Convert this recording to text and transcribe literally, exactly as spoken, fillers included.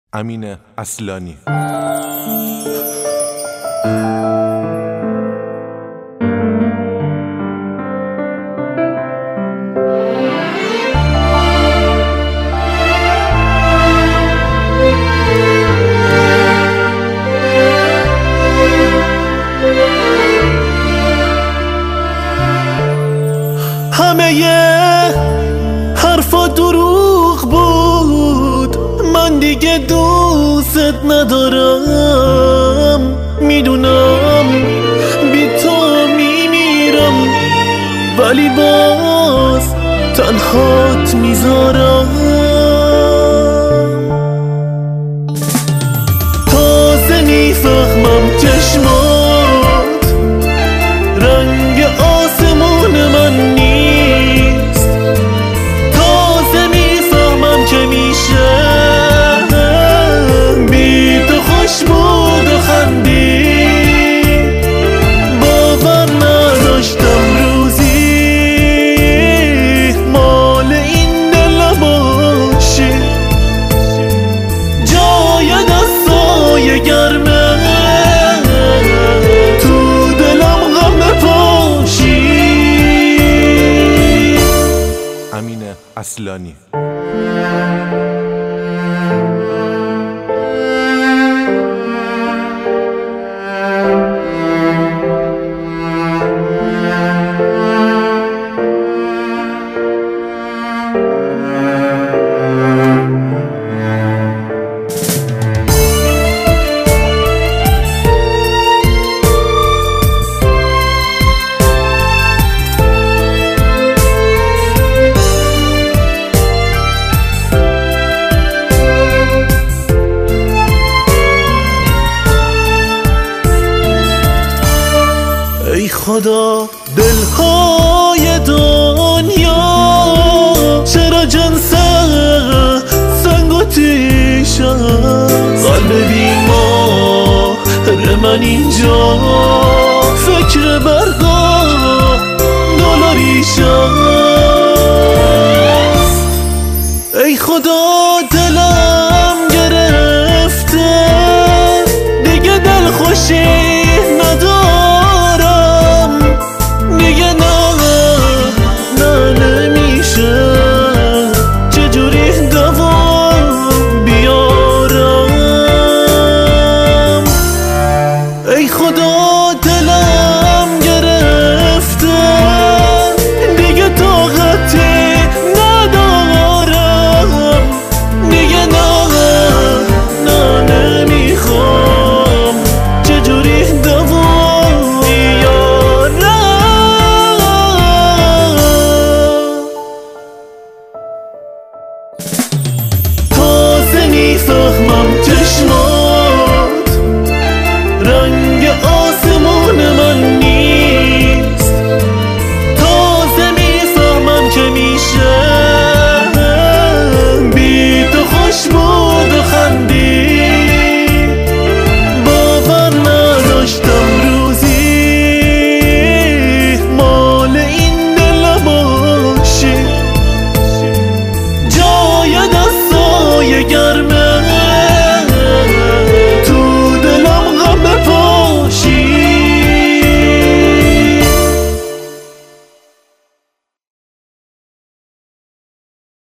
امین اصلانی. همه حرفا دروغ بود، من دیگه دوست ندارم. میدونم بی تو میمیرم، ولی باز تنهات میذارم. تازه میفهمم چشمات رنگ آسمون من نیست. تازه میفهمم که میشه بی تو خوش بود و خندی. باور نداشتم روزی مال این دل باشی. جای دستای گرمه تو دلم غم بپاشی. امین اصلانی. ای خدا دلهای دنیا چرا جنس سنگ و تیش است؟ قلب بیمار من اینجا فکر برگاه دلاریش است. ای خدا دلم گرفته دیگه دل خوشی ندارم. دیگه نه نه نمیشه چجوری دوا بیارم. ای خدا دلم گرفته دیگه طاقتی ندارم. دیگه نه نه نمیخوام چجوری دوا تازه میفهمم چشمات